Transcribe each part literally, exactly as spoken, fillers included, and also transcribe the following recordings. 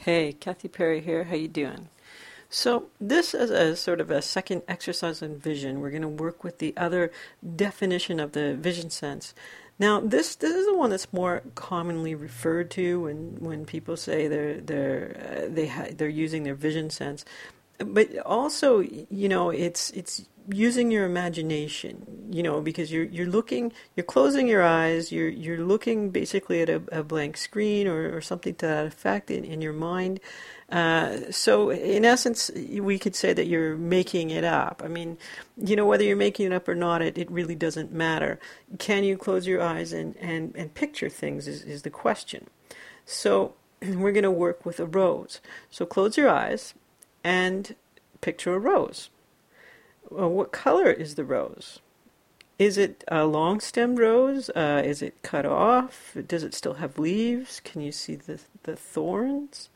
Hey, Kathy Perry here. How you doing? So this is a sort of a second exercise in vision. We're going to work with the other definition of the vision sense. Now, this this is the one that's more commonly referred to when, when people say they're they're uh, they ha- they're using their vision sense. But also, you know, it's it's using your imagination, you know, because you're you're looking, you're closing your eyes, you're you're looking basically at a, a blank screen or, or something to that effect in, in your mind. Uh, so in essence, we could say that you're making it up. I mean, you know, whether you're making it up or not, it, it really doesn't matter. Can you close your eyes and, and, and picture things is, is the question. So we're going to work with a rose. So close your eyes and picture a rose. Well, what color is the rose? Is it a long-stemmed rose? Uh, is it cut off? Does it still have leaves? Can you see the the thorns?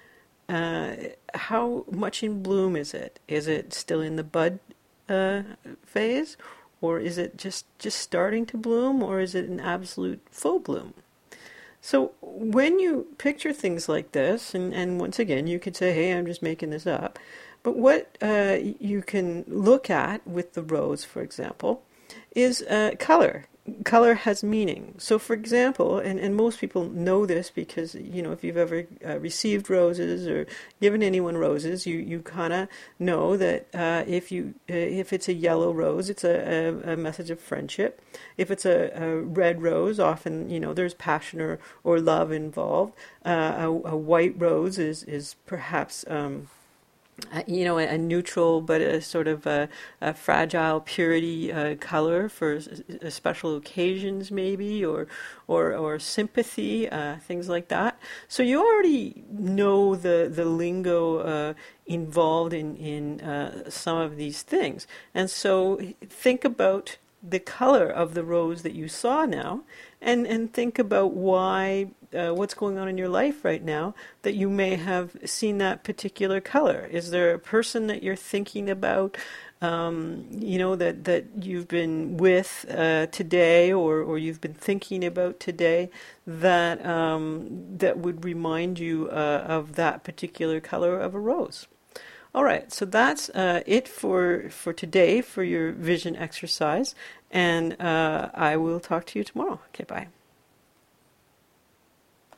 Uh, how much in bloom is it? Is it still in the bud uh, phase? Or is it just, just starting to bloom? Or is it an absolute full bloom? So when you picture things like this, and, and once again, you could say, hey, I'm just making this up. But what uh, you can look at with the rose, for example, is uh, color. Color has meaning. So for example, and, and most people know this because, you know, if you've ever uh, received roses or given anyone roses, you, you kind of know that uh, if you uh, if it's a yellow rose, it's a, a, a message of friendship. If it's a, a red rose, often, you know, there's passion or, or love involved. Uh, a, a white rose is, is perhaps... Um, Uh, you know, a, a neutral but a sort of a, a fragile purity uh, color for s- s- special occasions, maybe, or or or sympathy, uh, things like that. So you already know the the lingo uh, involved in in uh, some of these things, and so think about the color of the rose that you saw now, and and think about why. Uh, what's going on in your life right now that you may have seen that particular color? Is there a person that you're thinking about, um, you know, that, that you've been with uh, today or, or you've been thinking about today that um, that would remind you uh, of that particular color of a rose? All right, so that's uh, it for, for today for your vision exercise, and uh, I will talk to you tomorrow. Okay, bye.